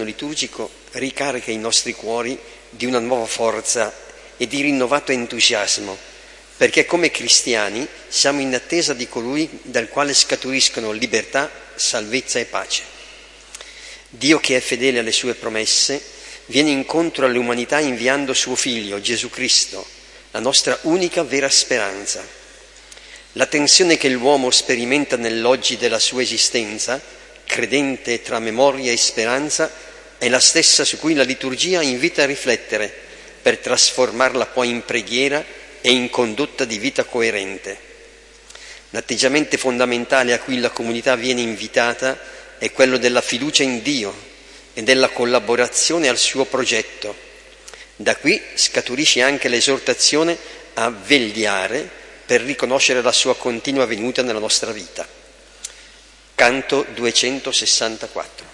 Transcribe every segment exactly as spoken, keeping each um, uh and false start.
liturgico ricarica i nostri cuori di una nuova forza e di rinnovato entusiasmo, perché come cristiani siamo in attesa di colui dal quale scaturiscono libertà, salvezza e pace. Dio, che è fedele alle sue promesse, viene incontro all'umanità inviando suo Figlio, Gesù Cristo, la nostra unica vera speranza. La tensione che l'uomo sperimenta nell'oggi della sua esistenza, credente tra memoria e speranza, è la stessa su cui la liturgia invita a riflettere per trasformarla poi in preghiera e in condotta di vita coerente. L'atteggiamento fondamentale a cui la comunità viene invitata è quello della fiducia in Dio e della collaborazione al suo progetto. Da qui scaturisce anche l'esortazione a vegliare per riconoscere la sua continua venuta nella nostra vita. Canto duecentosessantaquattro.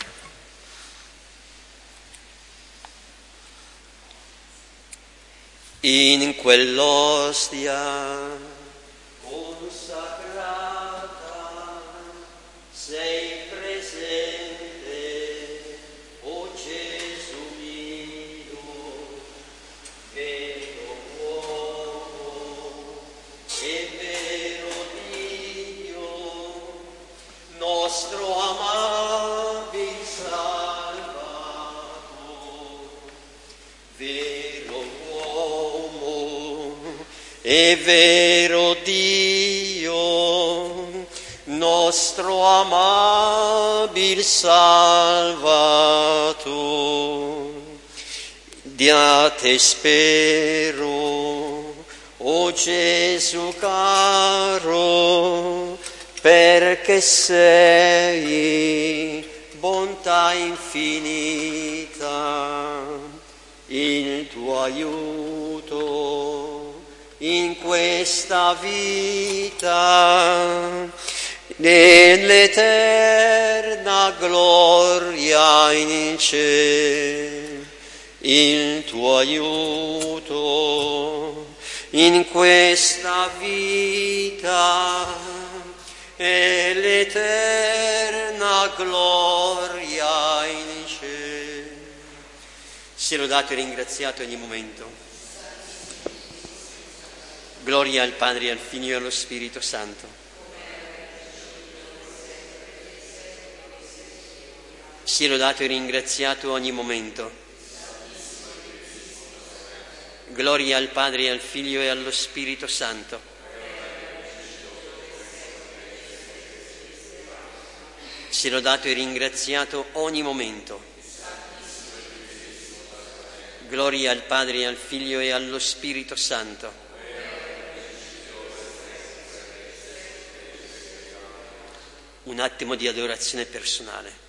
In quell'ostia consacrata sei presente, o Gesù mio, vero uomo e vero Dio, nostro amabil Salvator, vero uomo e vero Dio, nostro amabil Salvator. Da te spero, o Gesù caro, perché sei bontà infinita, il tuo aiuto in questa vita, nell'eterna gloria in cielo, il tuo aiuto in questa vita e l'eterna gloria in cielo. Sia lodato e ringraziato ogni momento. Gloria al Padre, al Figlio e allo Spirito Santo. Sia lodato e ringraziato ogni momento. Gloria al Padre, al Figlio e allo Spirito Santo. Sia lodato e ringraziato ogni momento. Gloria al Padre, al Figlio e allo Spirito Santo. Un attimo di adorazione personale.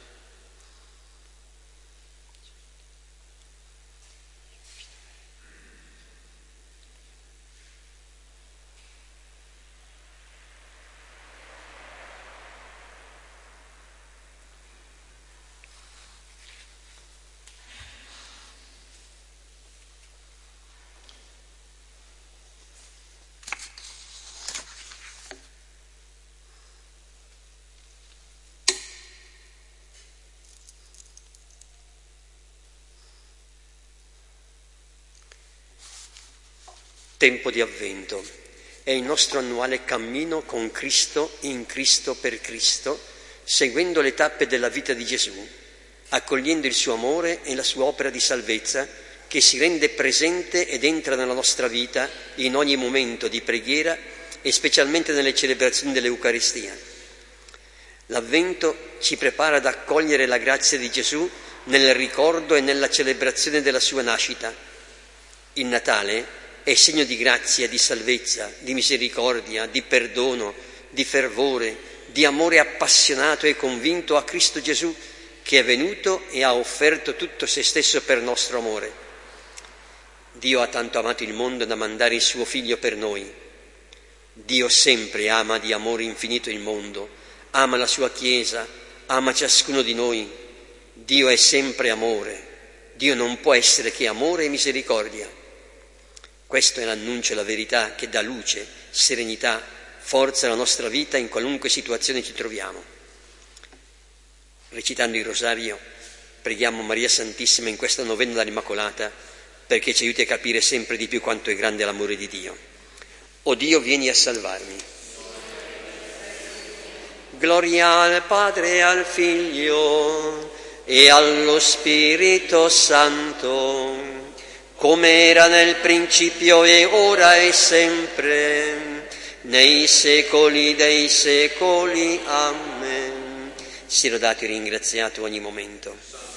Tempo di Avvento è il nostro annuale cammino con Cristo, in Cristo, per Cristo, seguendo le tappe della vita di Gesù, accogliendo il suo amore e la sua opera di salvezza che si rende presente ed entra nella nostra vita in ogni momento di preghiera e specialmente nelle celebrazioni dell'Eucaristia. L'Avvento ci prepara ad accogliere la grazia di Gesù nel ricordo e nella celebrazione della sua nascita. Il Natale è segno di grazia, di salvezza, di misericordia, di perdono, di fervore, di amore appassionato e convinto a Cristo Gesù, che è venuto e ha offerto tutto se stesso per nostro amore. Dio ha tanto amato il mondo da mandare il suo Figlio per noi. Dio sempre ama di amore infinito il mondo, ama la sua Chiesa, ama ciascuno di noi. Dio è sempre amore. Dio non può essere che amore e misericordia. Questo è l'annuncio e la verità che dà luce, serenità, forza alla nostra vita in qualunque situazione ci troviamo. Recitando il rosario Preghiamo Maria Santissima in questa novena dell'Immacolata perché ci aiuti a capire sempre di più quanto è grande l'amore di Dio. O Dio, vieni a salvarmi. Gloria al Padre e al Figlio e allo Spirito Santo, come era nel principio e ora e sempre, nei secoli dei secoli. Amen. Sia lodato e ringraziato ogni momento.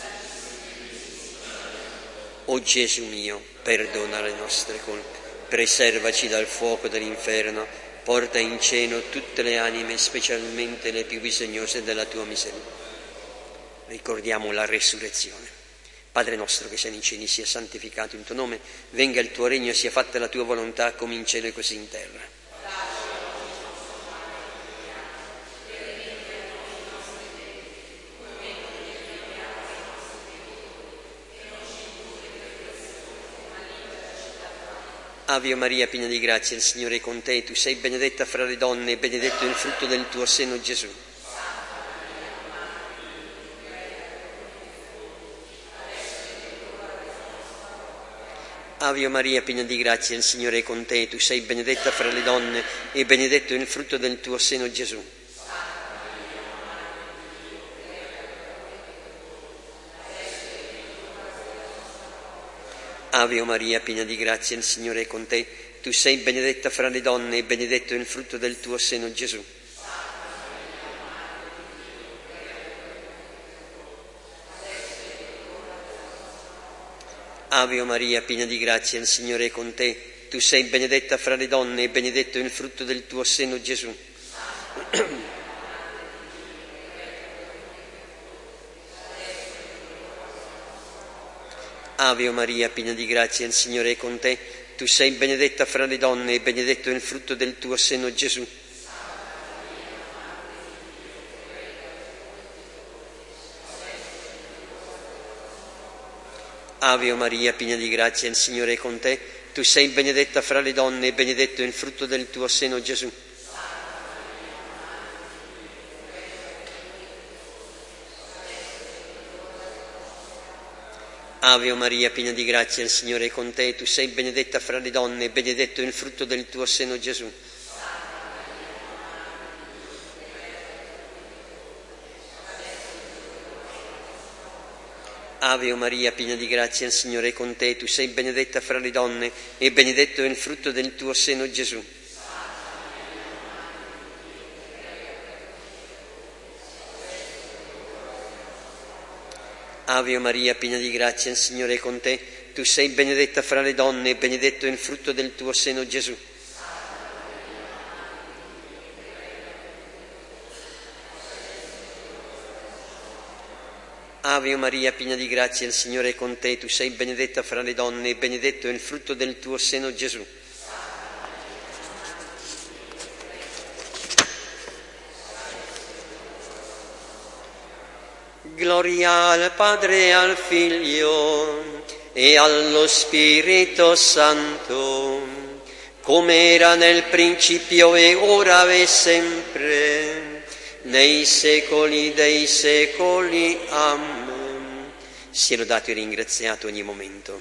O Gesù mio, perdona le nostre colpe, preservaci dal fuoco dell'inferno, porta in cielo tutte le anime, specialmente le più bisognose della tua misericordia. Ricordiamo la resurrezione. Padre nostro che sei nei cieli, sia santificato il tuo nome, venga il tuo regno, sia fatta la tua volontà come in cielo e così in terra. Ave Maria, piena di grazia, il Signore è con te, tu sei benedetta fra le donne e benedetto il frutto del tuo seno, Gesù. Ave Maria, piena di grazia, il Signore è con te, tu sei benedetta fra le donne e benedetto il frutto del tuo seno, Gesù. Ave Maria, piena di grazia, il Signore è con te, tu sei benedetta fra le donne e benedetto il frutto del tuo seno, Gesù. Ave Maria, piena di grazia, il Signore è con te, tu sei benedetta fra le donne e benedetto il frutto del tuo seno, Gesù. Ave Maria, piena di grazia, il Signore è con te, tu sei benedetta fra le donne e benedetto il frutto del tuo seno, Gesù. Ave Maria, piena di grazia, il Signore è con te, tu sei benedetta fra le donne e benedetto il frutto del tuo seno, Gesù. Ave Maria, piena di grazia, il Signore è con te, tu sei benedetta fra le donne e benedetto il frutto del tuo seno, Gesù. Ave Maria, piena di grazia, il Signore è con te, tu sei benedetta fra le donne e benedetto il frutto del tuo seno, Gesù. Ave Maria, piena di grazia, il Signore è con te, tu sei benedetta fra le donne e benedetto il frutto del tuo seno, Gesù. Ave Maria, piena di grazia, il Signore è con te, tu sei benedetta fra le donne e benedetto il frutto del tuo seno, Gesù. Gloria al Padre e al Figlio e allo Spirito Santo, come era nel principio e ora e sempre, nei secoli dei secoli. Amen. Sia lodato e ringraziato ogni momento.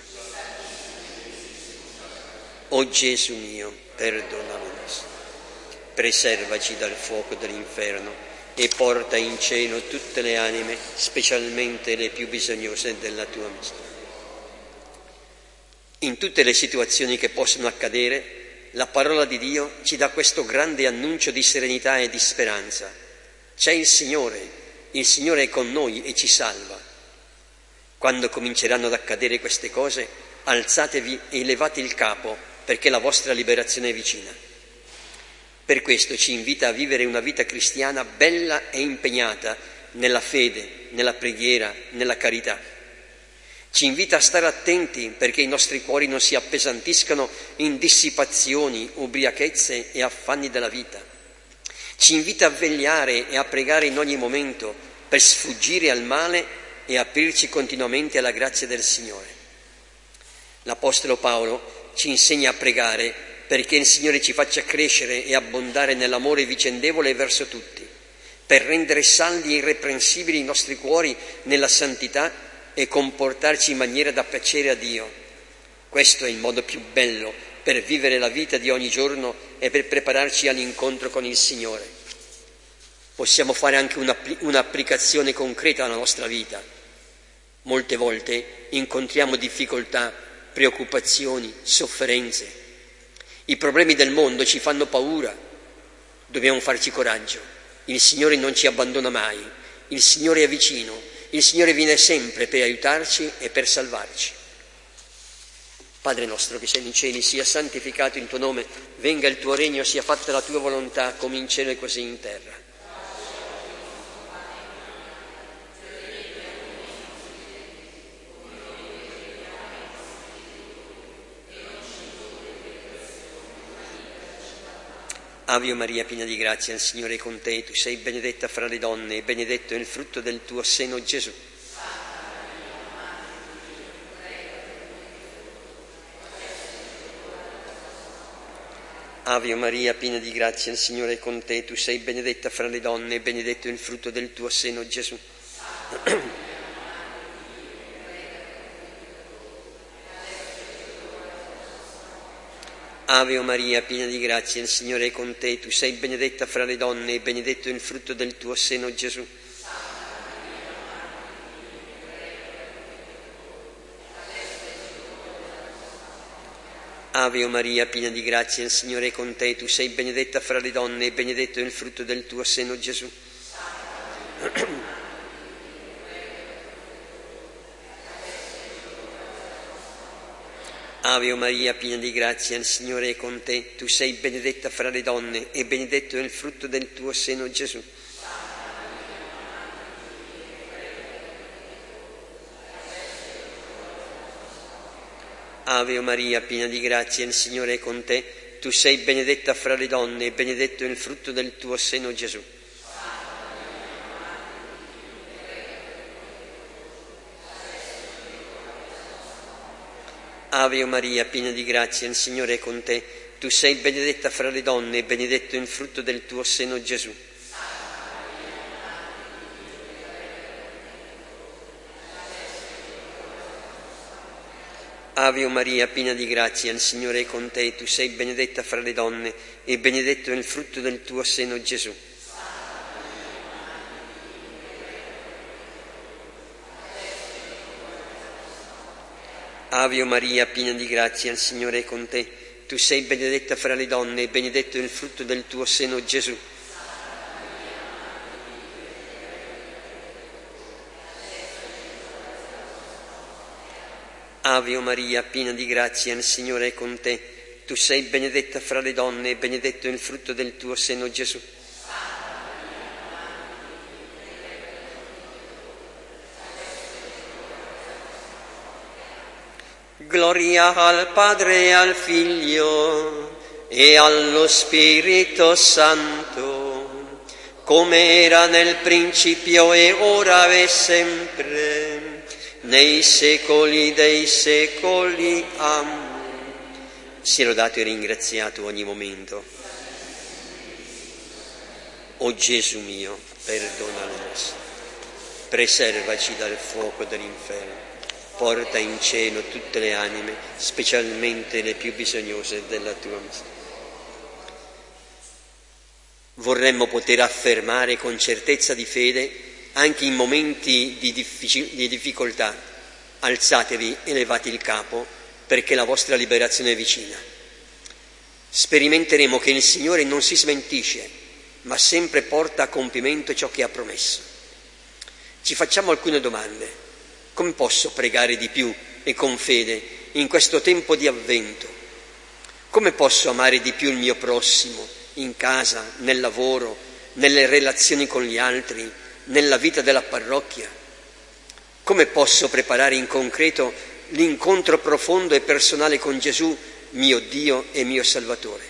O Gesù mio, perdona le nostre, preservaci dal fuoco dell'inferno e porta in cielo tutte le anime, specialmente le più bisognose della tua misericordia. In tutte le situazioni che possono accadere, la parola di Dio ci dà questo grande annuncio di serenità e di speranza. C'è il Signore, il Signore è con noi e ci salva. Quando cominceranno ad accadere queste cose, alzatevi e levate il capo, perché la vostra liberazione è vicina. Per questo ci invita a vivere una vita cristiana bella e impegnata nella fede, nella preghiera, nella carità. Ci invita a stare attenti perché i nostri cuori non si appesantiscano in dissipazioni, ubriachezze e affanni della vita. Ci invita a vegliare e a pregare in ogni momento per sfuggire al male e aprirci continuamente alla grazia del Signore. L'Apostolo Paolo ci insegna a pregare perché il Signore ci faccia crescere e abbondare nell'amore vicendevole verso tutti, per rendere saldi e irreprensibili i nostri cuori nella santità e comportarci in maniera da piacere a Dio. Questo è il modo più bello per vivere la vita di ogni giorno e per prepararci all'incontro con il Signore. Possiamo fare anche un'applicazione concreta alla nostra vita. Molte volte incontriamo difficoltà, preoccupazioni, sofferenze. I problemi del mondo ci fanno paura. Dobbiamo farci coraggio. Il Signore non ci abbandona mai. Il Signore è vicino. Il Signore viene sempre per aiutarci e per salvarci. Padre nostro che sei nei cieli, sia santificato il tuo nome, venga il tuo regno, sia fatta la tua volontà, come in cielo e così in terra. Ave Maria, piena di grazia, il Signore è con te, tu sei benedetta fra le donne e benedetto è il frutto del tuo seno, Gesù. Ave Maria, piena di grazia, il Signore è con te, tu sei benedetta fra le donne e benedetto è il frutto del tuo seno, Gesù. Ave Maria, piena di grazia, il Signore è con te, tu sei benedetta fra le donne e benedetto è il frutto del tuo seno, Gesù. Ave Maria, piena di grazia, il Signore è con te, tu sei benedetta fra le donne e benedetto è il frutto del tuo seno, Gesù. Ave Maria, piena di grazia, il Signore è con te, tu sei benedetta fra le donne e benedetto è il frutto del tuo seno, Gesù. Ave Maria, piena di grazia, il Signore è con te, tu sei benedetta fra le donne e benedetto è il frutto del tuo seno, Gesù. Ave Maria, piena di grazia, il Signore è con te, tu sei benedetta fra le donne e benedetto è il frutto del tuo seno, Gesù. Ave Maria, piena di grazia, il Signore è con te, tu sei benedetta fra le donne e benedetto è il frutto del tuo seno, Gesù. Ave Maria, piena di grazia, il Signore è con te, tu sei benedetta fra le donne e benedetto è il frutto del tuo seno, Gesù. Ave Maria, piena di grazia, il Signore è con te, tu sei benedetta fra le donne e benedetto è il frutto del tuo seno, Gesù. Gloria al Padre e al Figlio e allo Spirito Santo, come era nel principio e ora e sempre, nei secoli dei secoli. Amen. Sia lodato e ringraziato ogni momento. O Gesù mio, perdona le nostre, preservaci dal fuoco dell'inferno. Porta in cielo tutte le anime, specialmente le più bisognose della tua misericordia. Vorremmo poter affermare con certezza di fede, anche in momenti di, difficil- di difficoltà, alzatevi e levate il capo, perché la vostra liberazione è vicina. Sperimenteremo che il Signore non si smentisce, ma sempre porta a compimento ciò che ha promesso. Ci facciamo alcune domande. Come posso pregare di più e con fede in questo tempo di avvento? Come posso amare di più il mio prossimo, in casa, nel lavoro, nelle relazioni con gli altri, nella vita della parrocchia? Come posso preparare in concreto l'incontro profondo e personale con Gesù, mio Dio e mio Salvatore?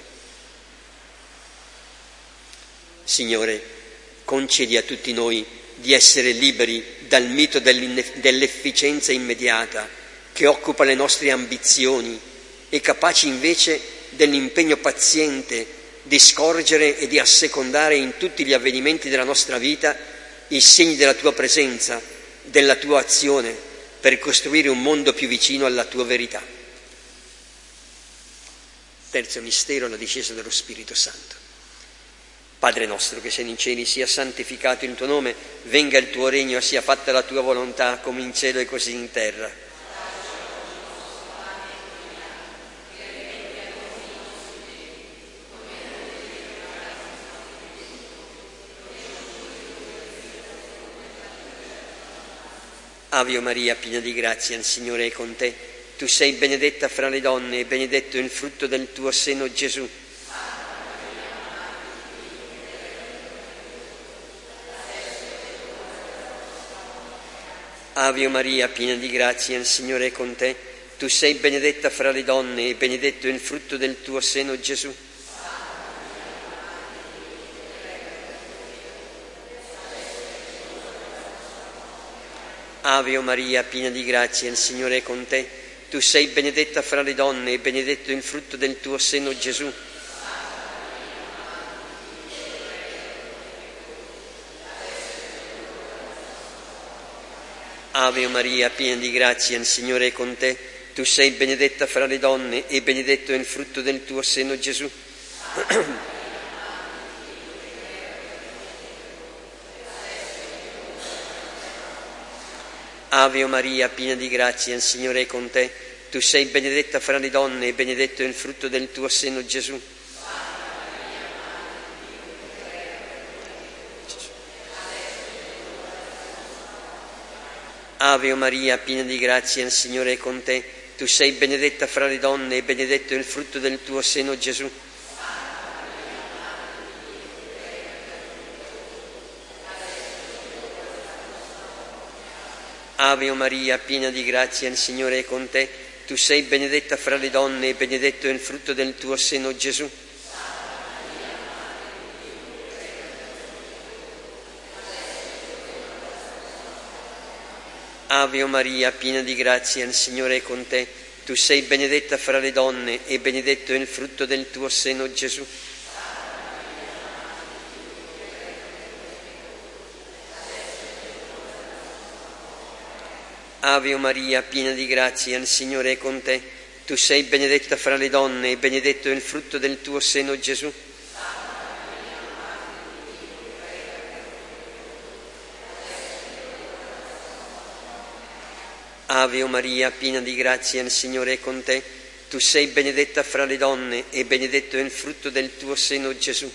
Signore, concedi a tutti noi di essere liberi dal mito dell'efficienza immediata che occupa le nostre ambizioni e capaci invece dell'impegno paziente di scorgere e di assecondare in tutti gli avvenimenti della nostra vita i segni della tua presenza, della tua azione, per costruire un mondo più vicino alla tua verità. Terzo mistero, la discesa dello Spirito Santo. Padre nostro che sei in cieli, sia santificato il tuo nome, venga il tuo regno, sia fatta la tua volontà come in cielo e così in terra. Ave Maria, piena di grazia, il Signore è con te. Tu sei benedetta fra le donne e benedetto il frutto del tuo seno, Gesù. Ave Maria, piena di grazia, il Signore è con te. Tu sei benedetta fra le donne e benedetto il frutto del tuo seno, Gesù. Ave Maria, piena di grazia, il Signore è con te. Tu sei benedetta fra le donne e benedetto il frutto del tuo seno, Gesù. Ave Maria, piena di grazia, il Signore è con te. Tu sei benedetta fra le donne e benedetto il frutto del tuo seno, Gesù. Ave Maria, piena di grazia, il Signore è con te. Tu sei benedetta fra le donne e benedetto il frutto del tuo seno, Gesù. Ave Maria, piena di grazia, il Signore è con te. Tu sei benedetta fra le donne e benedetto il frutto del tuo seno, Gesù. Ave Maria, piena di grazia, il Signore è con te. Tu sei benedetta fra le donne e benedetto il frutto del tuo seno, Gesù. Ave Maria, piena di grazia, il Signore è con te. Tu sei benedetta fra le donne e benedetto il frutto del tuo seno, Gesù. Ave Maria, piena di grazia, il Signore è con te. Tu sei benedetta fra le donne e benedetto il frutto del tuo seno, Gesù. Ave Maria, piena di grazia, il Signore è con te. Tu sei benedetta fra le donne e benedetto il frutto del tuo seno, Gesù.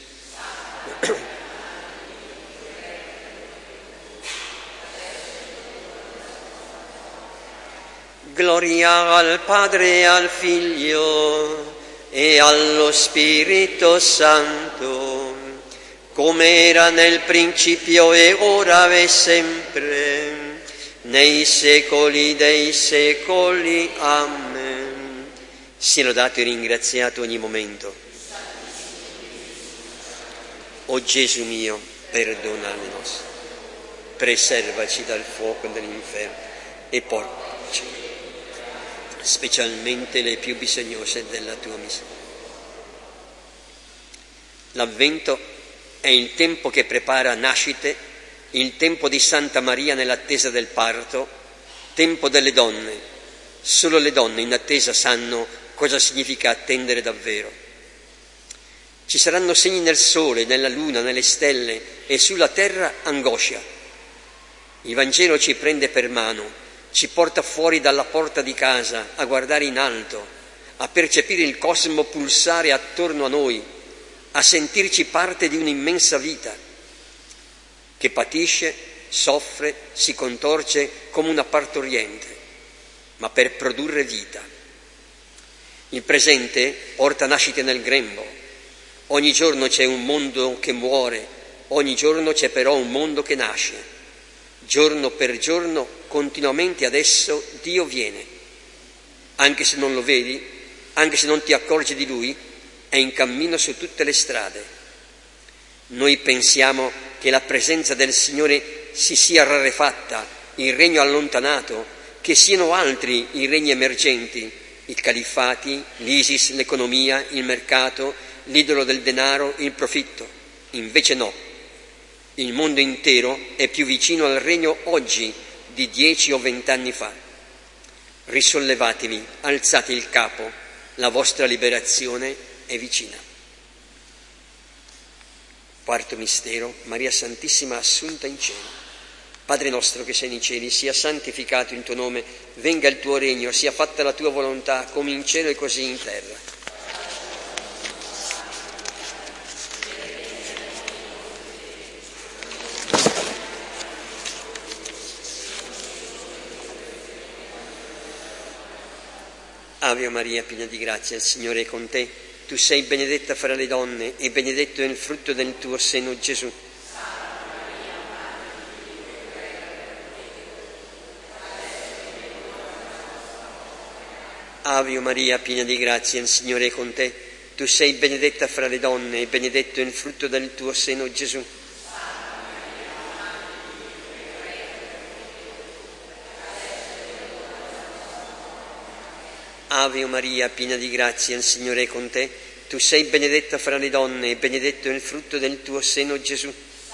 Gloria al Padre e al Figlio e allo Spirito Santo, come era nel principio e ora e sempre, nei secoli dei secoli. Amen. Sia lodato e ringraziato ogni momento. O Gesù mio, perdona le nostre, preservaci dal fuoco dell'inferno e portaci specialmente le più bisognose della tua misericordia. L'Avvento è il tempo che prepara nascite, il tempo di Santa Maria nell'attesa del parto, tempo delle donne. Solo le donne in attesa sanno cosa significa attendere davvero. Ci saranno segni nel sole, nella luna, nelle stelle e sulla terra angoscia. Il Vangelo ci prende per mano, ci porta fuori dalla porta di casa a guardare in alto, a percepire il cosmo pulsare attorno a noi, a sentirci parte di un'immensa vita che patisce, soffre, si contorce come una partoriente, ma per produrre vita. Il presente porta nascite nel grembo. Ogni giorno c'è un mondo che muore, ogni giorno c'è però un mondo che nasce. Giorno per giorno, continuamente adesso, Dio viene. Anche se non lo vedi, anche se non ti accorgi di Lui, è in cammino su tutte le strade. Noi pensiamo che la presenza del Signore si sia rarefatta, il regno allontanato, che siano altri i regni emergenti, i califfati, l'ISIS, l'economia, il mercato, l'idolo del denaro, il profitto. Invece no. Il mondo intero è più vicino al regno oggi di dieci o vent'anni fa. Risollevatevi, alzate il capo, la vostra liberazione è vicina. Quarto mistero, Maria Santissima assunta in cielo. Padre nostro che sei nei cieli, sia santificato il tuo nome, venga il tuo regno, sia fatta la tua volontà, come in cielo e così in terra. Ave Maria, piena di grazia, il Signore è con te. Tu sei benedetta fra le donne e benedetto è il frutto del tuo seno, Gesù. Ave Maria, piena di grazia, il Signore è con te. Tu sei benedetta fra le donne e benedetto è il frutto del tuo seno, Gesù. Ave Maria, piena di grazia, il Signore è con te. Tu sei benedetta fra le donne e benedetto è il frutto del tuo seno, Gesù.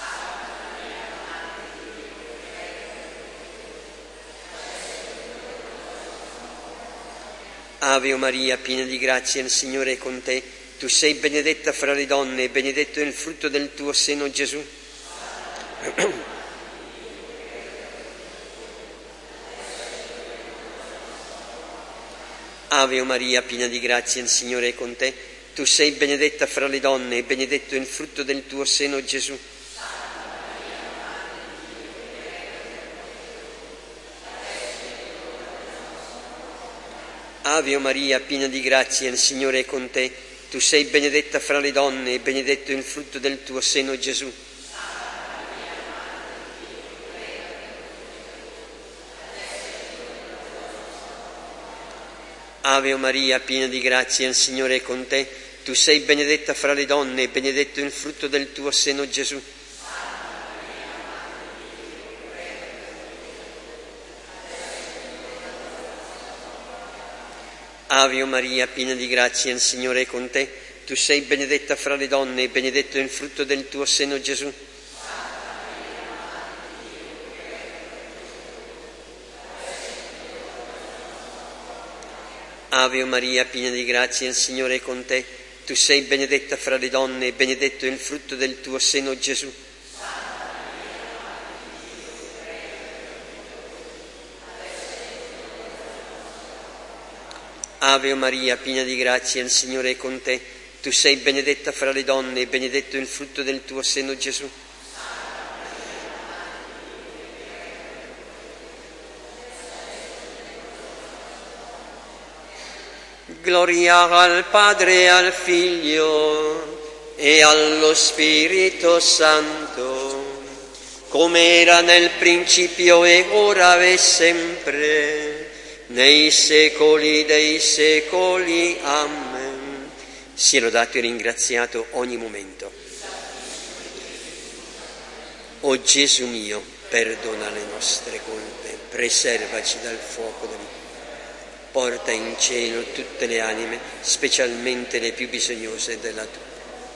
Ave Maria, piena di grazia, il Signore è con te. Tu sei benedetta fra le donne e benedetto è il frutto del tuo seno, Gesù. Ave Maria, piena di grazia, il Signore è con te. Tu sei benedetta fra le donne e benedetto è il frutto del tuo seno, Gesù. Ave Maria, piena di grazia, il Signore è con te. Tu sei benedetta fra le donne e benedetto è il frutto del tuo seno, Gesù. Ave Maria, piena di grazia, il Signore è con te. Tu sei benedetta fra le donne e benedetto è il frutto del tuo seno, Gesù. Ave Maria, piena di grazia, il Signore è con te. Tu sei benedetta fra le donne e benedetto è il frutto del tuo seno, Gesù. Ave Maria, piena di grazia, il Signore è con te. Tu sei benedetta fra le donne e benedetto è il frutto del tuo seno, Gesù. Ave Maria, piena di grazia, il Signore è con te. Tu sei benedetta fra le donne e benedetto è il frutto del tuo seno, Gesù. Gloria al Padre, al Figlio e allo Spirito Santo, come era nel principio e ora e sempre, nei secoli dei secoli. Amen. Sia lodato e ringraziato ogni momento. O Gesù mio, perdona le nostre colpe, preservaci dal fuoco del porta in cielo tutte le anime, specialmente le più bisognose della tua.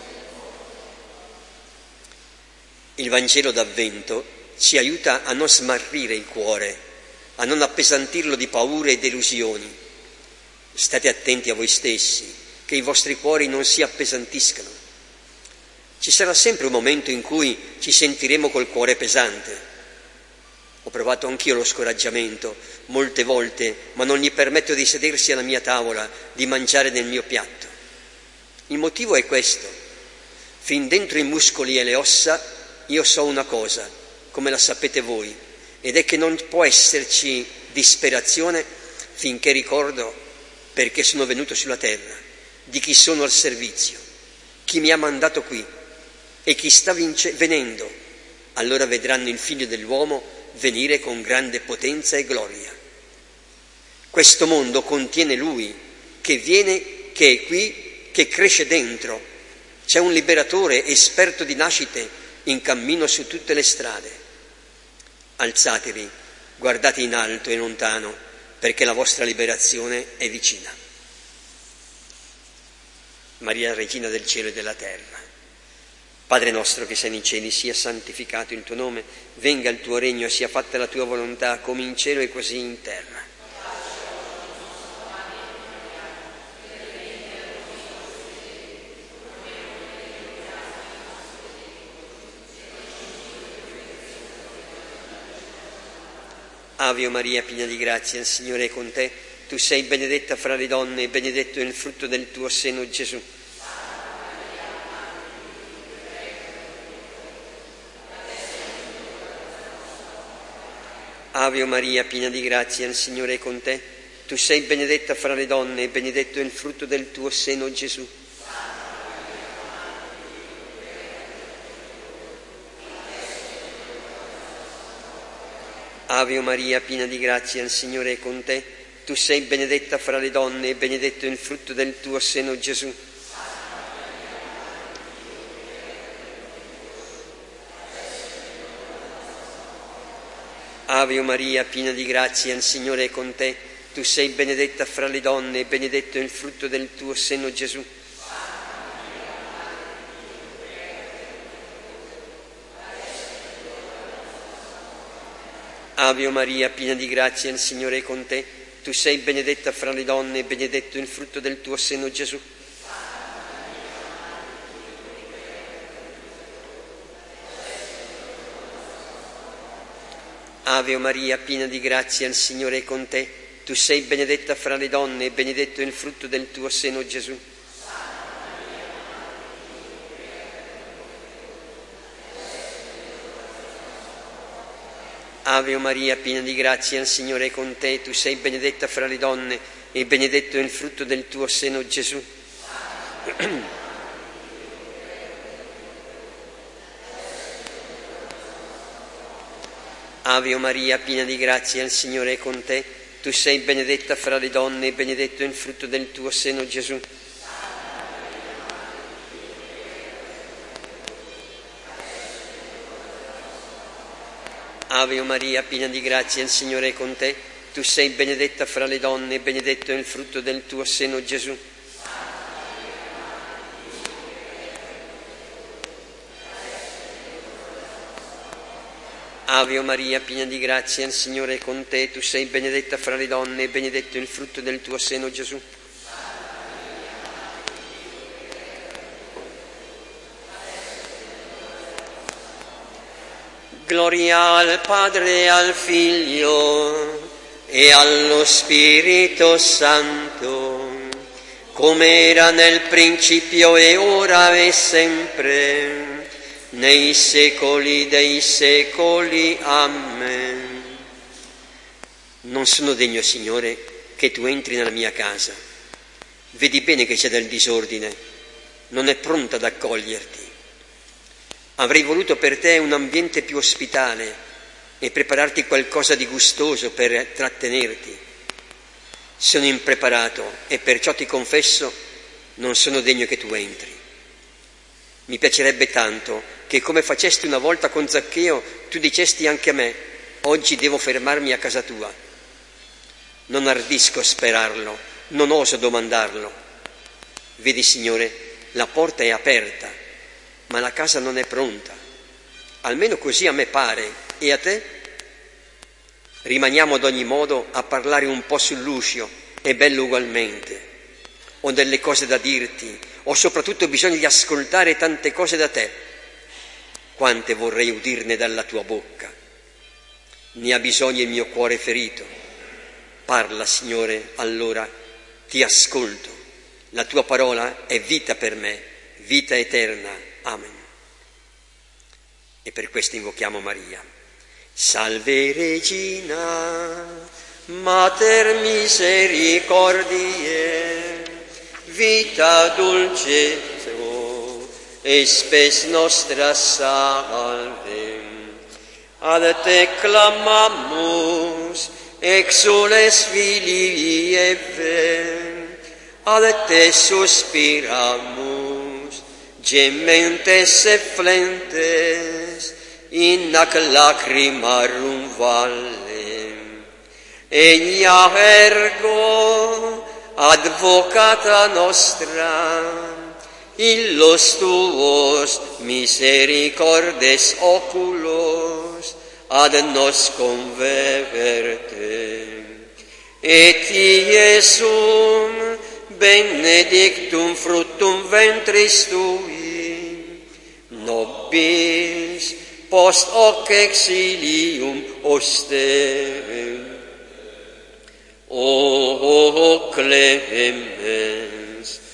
Il Vangelo d'Avvento ci aiuta a non smarrire il cuore, a non appesantirlo di paure e delusioni. State attenti a voi stessi, che i vostri cuori non si appesantiscano. Ci sarà sempre un momento in cui ci sentiremo col cuore pesante. Ho provato anch'io lo scoraggiamento molte volte, ma non gli permetto di sedersi alla mia tavola, di mangiare nel mio piatto. Il motivo è questo. Fin dentro i muscoli e le ossa io so una cosa, come la sapete voi, ed è che non può esserci disperazione finché ricordo perché sono venuto sulla terra, di chi sono al servizio, chi mi ha mandato qui e chi sta vince- venendo. Allora vedranno il Figlio dell'uomo venire con grande potenza e gloria. Questo mondo contiene Lui, che viene, che è qui, che cresce dentro. C'è un liberatore esperto di nascite in cammino su tutte le strade. Alzatevi, guardate in alto e lontano, perché la vostra liberazione è vicina. Maria, Regina del cielo e della terra. Padre nostro che sei nei cieli, sia santificato il tuo nome, venga il tuo regno, sia fatta la tua volontà, come in cielo e così in terra. Ave Maria, piena di grazia, il Signore è con te. Tu sei benedetta fra le donne e benedetto è il frutto del tuo seno, Gesù. Ave Maria, piena di grazia, il Signore è con te. Tu sei benedetta fra le donne e benedetto è il frutto del tuo seno, Gesù. Ave Maria, piena di grazia, il Signore è con te. Tu sei benedetta fra le donne e benedetto è il frutto del tuo seno, Gesù. Ave Maria, piena di grazia, il Signore è con te. Tu sei benedetta fra le donne e benedetto è il frutto del tuo seno, Gesù. Ave Maria, piena di grazia, il Signore è con te. Tu sei benedetta fra le donne e benedetto è il frutto del tuo seno, Gesù. Ave Maria, piena di grazia, il Signore è con te. Tu sei benedetta fra le donne e benedetto è il frutto del tuo seno, Gesù. Ave Maria, piena di grazia, il Signore è con te. Tu sei benedetta fra le donne e benedetto è il frutto del tuo seno, Gesù. Ave Maria, piena di grazia, il Signore è con te. Tu sei benedetta fra le donne e benedetto è il frutto del tuo seno, Gesù. Ave Maria, piena di grazia, il Signore è con te. Tu sei benedetta fra le donne e benedetto è il frutto del tuo seno, Gesù. Ave Maria, piena di grazia, il Signore è con te. Tu sei benedetta fra le donne e benedetto è il frutto del tuo seno, Gesù. Gloria al Padre e al Figlio e allo Spirito Santo, come era nel principio e ora e sempre, nei secoli dei secoli. Amen. Non sono degno, Signore, che tu entri nella mia casa. Vedi bene che c'è del disordine, non è pronta ad accoglierti. Avrei voluto per te un ambiente più ospitale e prepararti qualcosa di gustoso per trattenerti. Sono impreparato e perciò ti confesso, non sono degno che tu entri. Mi piacerebbe tanto che, come facesti una volta con Zaccheo, tu dicesti anche a me: oggi devo fermarmi a casa tua. Non ardisco sperarlo, non oso domandarlo. Vedi, Signore, la porta è aperta, ma la casa non è pronta. Almeno così a me pare. E a te? Rimaniamo ad ogni modo a parlare un po' sull'uscio, è bello ugualmente. Ho delle cose da dirti, ho soprattutto bisogno di ascoltare tante cose da te. Quante vorrei udirne dalla tua bocca. Ne ha bisogno il mio cuore ferito. Parla, Signore, allora ti ascolto. La tua parola è vita per me, vita eterna. Amen. E per questo invochiamo Maria. Salve Regina, Mater misericordiae, vita dulcetto e spes nostra salve. Ad te clamamus, exules filii Eve, ad te suspiramus, gementes et flentes, in hac lacrimarum valle. Egna ergo, advocata nostra, illos tuos misericordes oculos ad nos converte. Et Iesum benedictum fructum ventris tui, nobis post hoc exilium osterem. O clemens,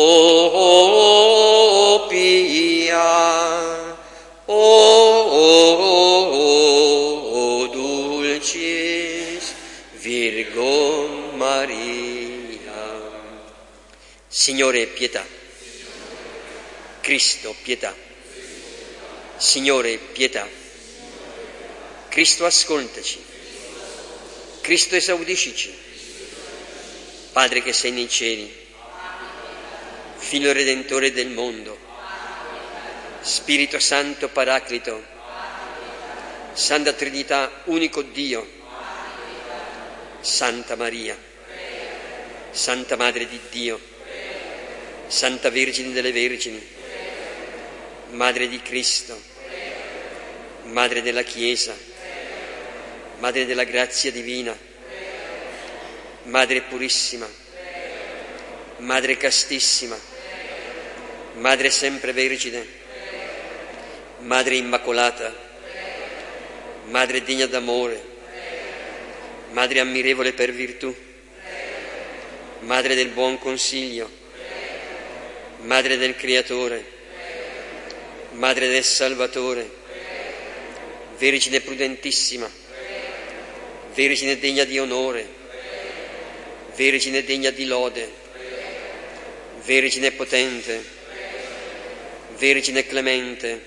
o pia, o dulcis Virgo Maria. Signore, pietà. Cristo, pietà. Signore, pietà. Cristo, ascoltaci. Cristo, esaudiscici. Padre che sei nei cieli, Figlio Redentore del mondo, Spirito Santo Paraclito, Santa Trinità, unico Dio, Santa Maria, Santa Madre di Dio, Santa Vergine delle Vergini, Madre di Cristo, Madre della Chiesa, Madre della grazia divina, Madre purissima, Madre castissima, Madre sempre Vergine, Madre immacolata, Madre degna d'amore, Madre ammirevole per virtù, Madre del buon consiglio, Madre del Creatore, Madre del Salvatore, Vergine prudentissima, Vergine degna di onore, Vergine degna di lode, Vergine potente, Vergine clemente,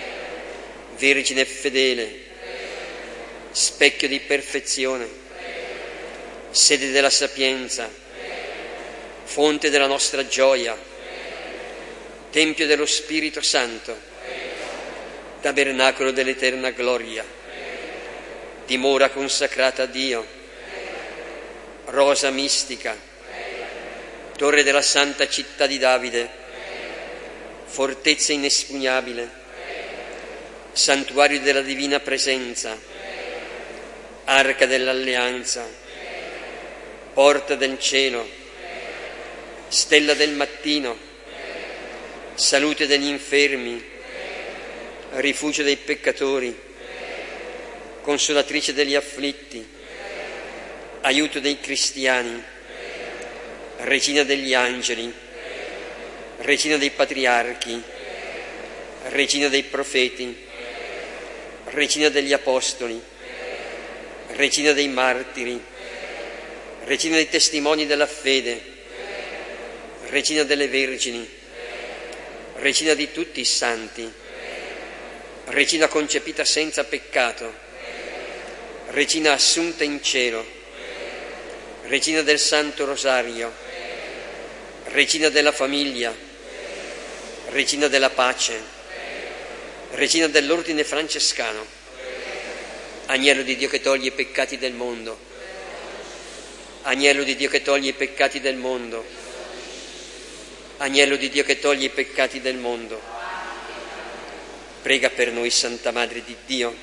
Vergine fedele, specchio di perfezione, sede della sapienza, fonte della nostra gioia, tempio dello Spirito Santo, tabernacolo dell'eterna gloria, dimora consacrata a Dio, rosa mistica, torre della santa città di Davide, fortezza inespugnabile, santuario della divina presenza, arca dell'alleanza, porta del cielo, stella del mattino, salute degli infermi, rifugio dei peccatori, consolatrice degli afflitti, aiuto dei cristiani, regina degli angeli, regina dei patriarchi, regina dei profeti, regina degli apostoli, regina dei martiri, regina dei testimoni della fede, regina delle vergini, regina di tutti i santi, regina concepita senza peccato, regina assunta in cielo, regina del Santo Rosario, regina della famiglia, regina della pace, regina dell'ordine francescano, agnello di Dio che toglie i peccati del mondo, agnello di Dio che toglie i peccati del mondo, agnello di Dio che toglie i peccati del mondo. Prega per noi, Santa Madre di Dio.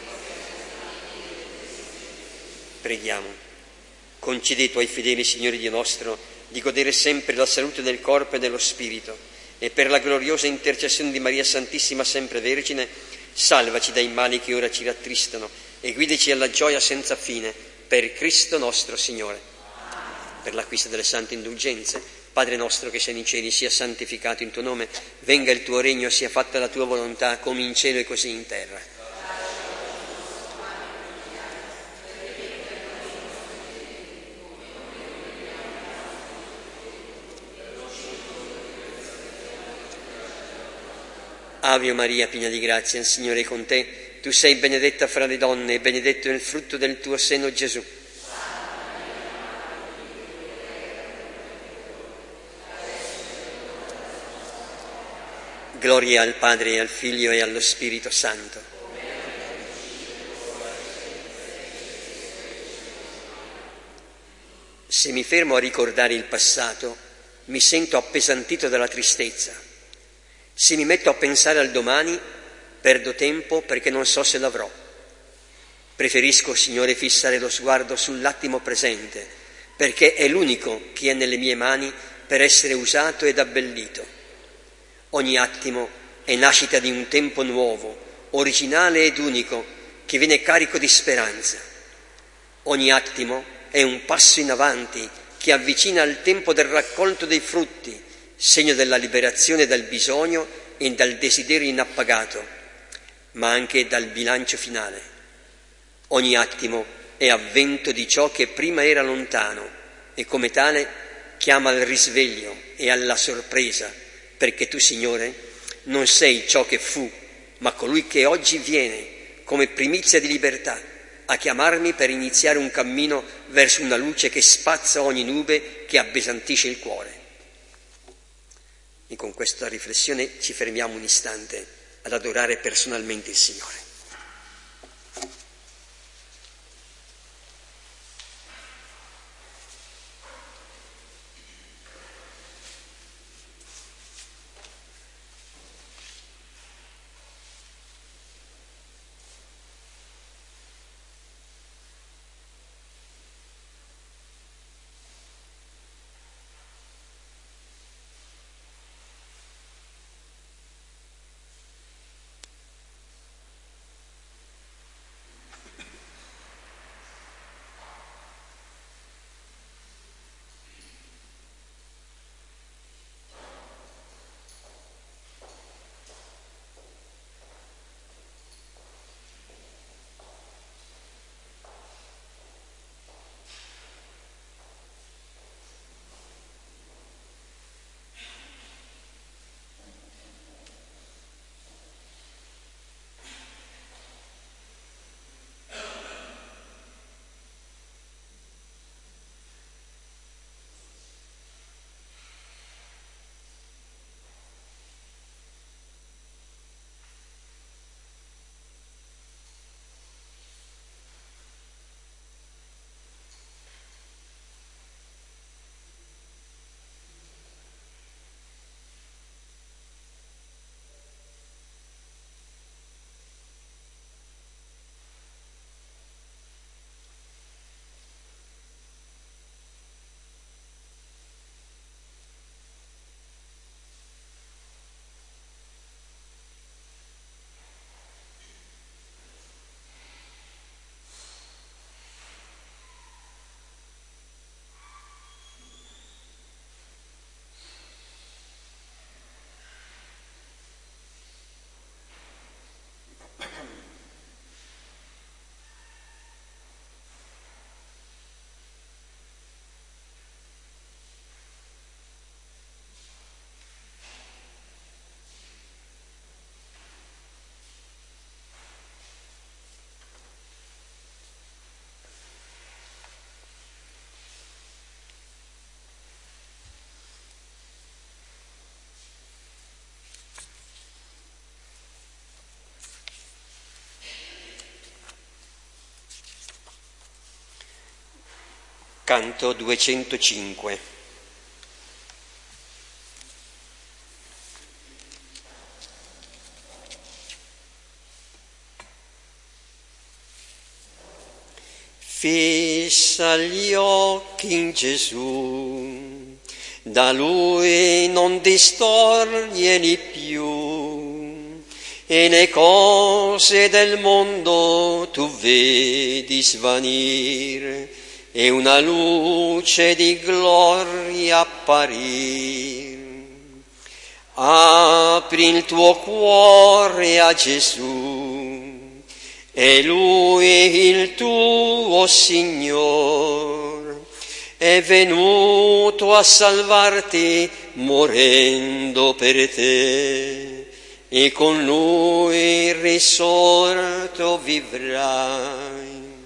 Preghiamo. Concedi ai tuoi fedeli, Signore Dio nostro, di godere sempre la salute del corpo e dello spirito, e per la gloriosa intercessione di Maria Santissima sempre Vergine, salvaci dai mali che ora ci rattristano e guidaci alla gioia senza fine, per Cristo nostro Signore. Per l'acquisto delle sante indulgenze, Padre nostro che sei nei cieli, sia santificato il tuo nome, venga il tuo regno, sia fatta la tua volontà, come in cielo e così in terra. Ave Maria, piena di grazia, il Signore è con te. Tu sei benedetta fra le donne e benedetto è il frutto del tuo seno, Gesù. Gloria al Padre e al Figlio e allo Spirito Santo. Se mi fermo a ricordare il passato, mi sento appesantito dalla tristezza. Se mi metto a pensare al domani, perdo tempo perché non so se l'avrò. Preferisco, Signore, fissare lo sguardo sull'attimo presente, perché è l'unico che è nelle mie mani per essere usato ed abbellito. Ogni attimo è nascita di un tempo nuovo, originale ed unico, che viene carico di speranza. Ogni attimo è un passo in avanti che avvicina al tempo del raccolto dei frutti, segno della liberazione dal bisogno e dal desiderio inappagato, ma anche dal bilancio finale. Ogni attimo è avvento di ciò che prima era lontano e come tale chiama al risveglio e alla sorpresa, perché tu, Signore, non sei ciò che fu, ma colui che oggi viene come primizia di libertà a chiamarmi per iniziare un cammino verso una luce che spazza ogni nube che appesantisce il cuore. E con questa riflessione ci fermiamo un istante ad adorare personalmente il Signore. Canto duecentocinque. Fissa gli occhi in Gesù, da Lui non distoglieli più, e le cose del mondo tu vedi svanire, e una luce di gloria apparir. Apri il tuo cuore a Gesù, è Lui il tuo Signore, è venuto a salvarti morendo per te, e con Lui risorto vivrai.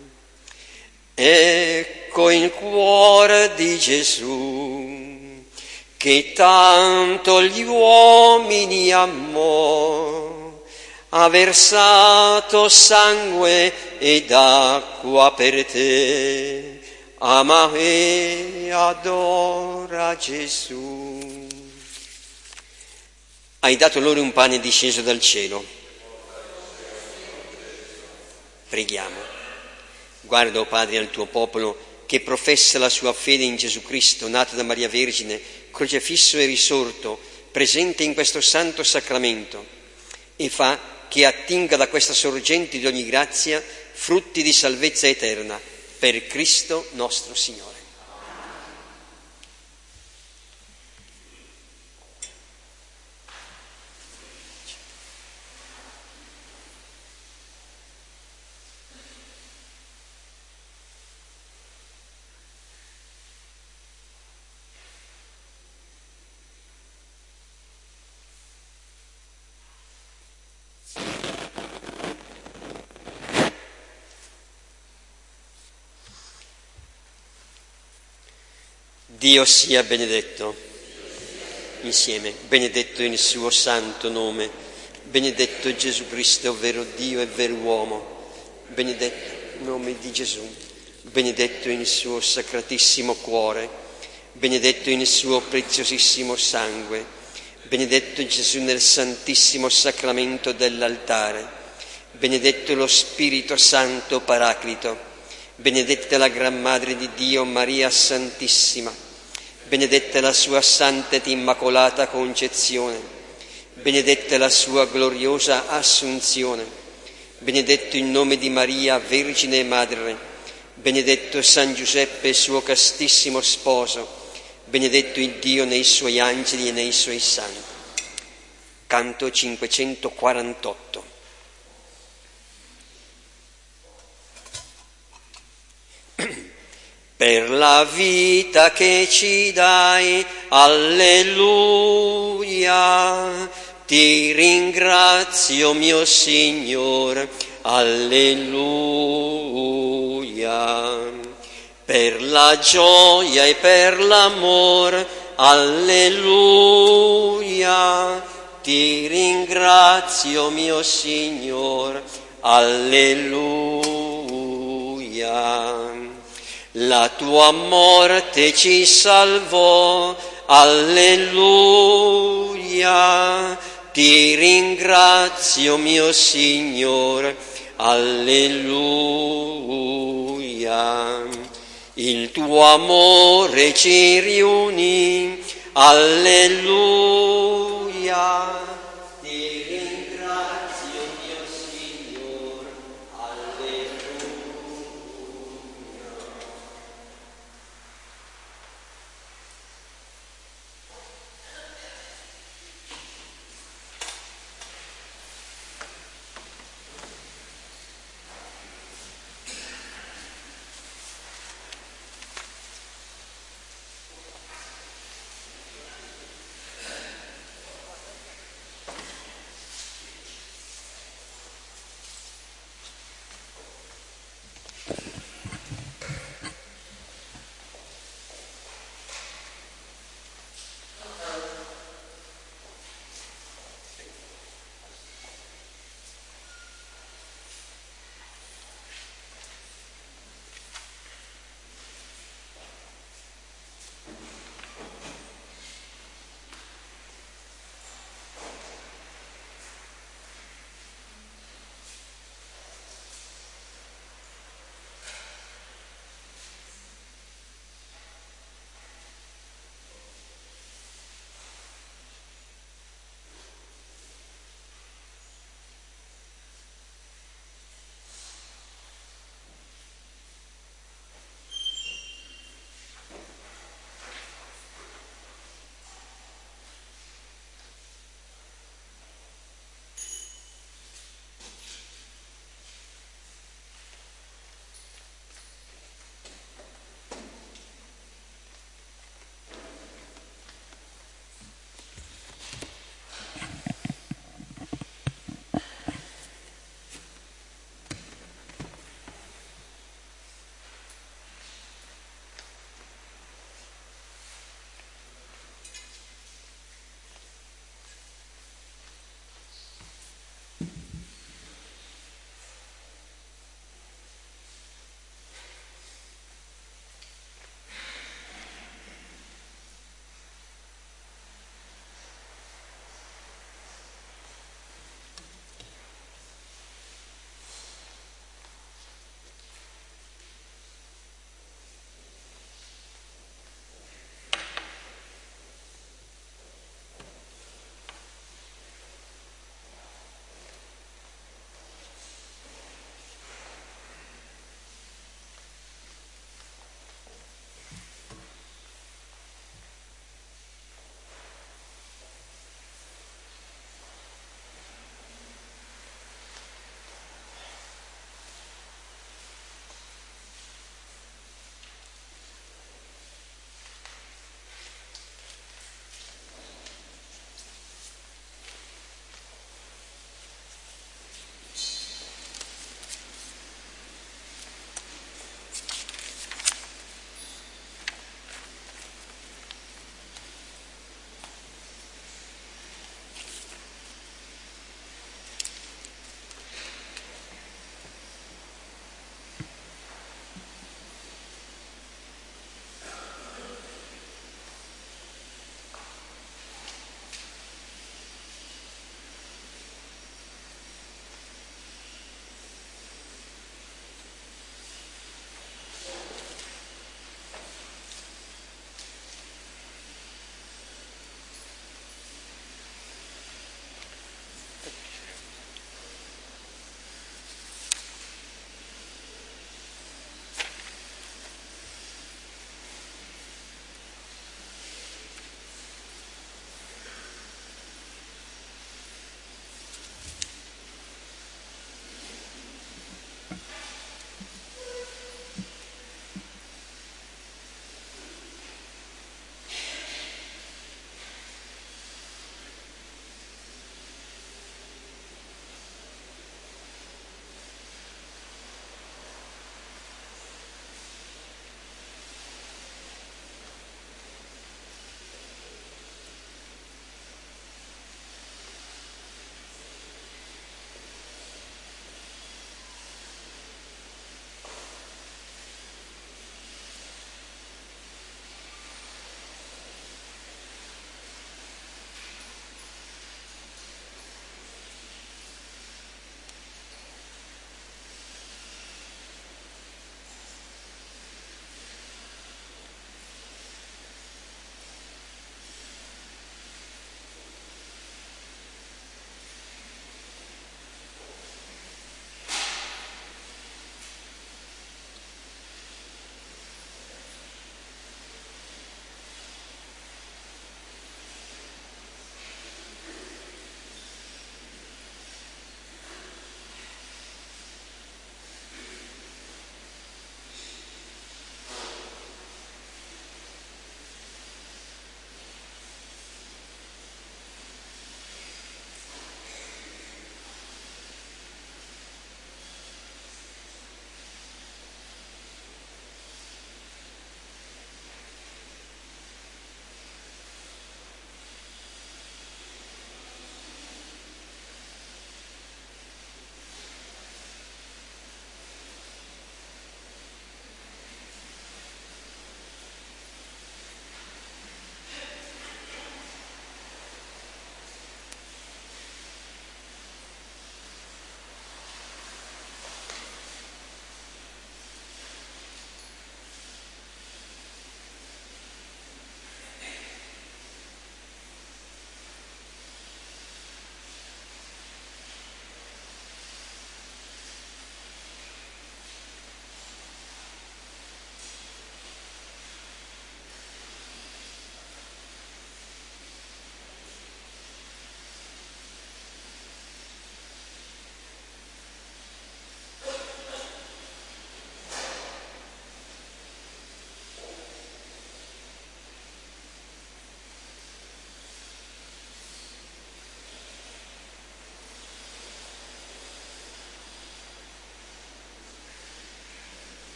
Ecco il cuore di Gesù, che tanto gli uomini amò, ha versato sangue ed acqua per te, ama e adora Gesù. Hai dato loro un pane disceso dal cielo. Preghiamo. Guarda, o Padre, al tuo popolo che professa la sua fede in Gesù Cristo, nato da Maria Vergine, crocefisso e risorto, presente in questo santo sacramento, e fa che attinga da questa sorgente di ogni grazia frutti di salvezza eterna, per Cristo nostro Signore. Dio sia benedetto, insieme, benedetto il suo santo nome, benedetto Gesù Cristo, vero Dio e vero uomo, benedetto il nome di Gesù, benedetto il suo sacratissimo cuore, benedetto il suo preziosissimo sangue, benedetto Gesù nel santissimo sacramento dell'altare, benedetto lo Spirito Santo Paraclito, benedetta la Gran Madre di Dio Maria Santissima, benedetta la sua Santa ed Immacolata Concezione, benedetta la sua gloriosa Assunzione, benedetto il nome di Maria, Vergine e Madre, benedetto San Giuseppe, suo castissimo sposo, benedetto il Dio nei suoi angeli e nei suoi santi. Canto cinquecentoquarantotto. Per la vita che ci dai, alleluia, ti ringrazio mio Signore, alleluia. Per la gioia e per l'amore, alleluia, ti ringrazio mio Signore, alleluia. La tua morte ci salvò, alleluia, ti ringrazio mio Signore, alleluia. Il tuo amore ci riunì, alleluia,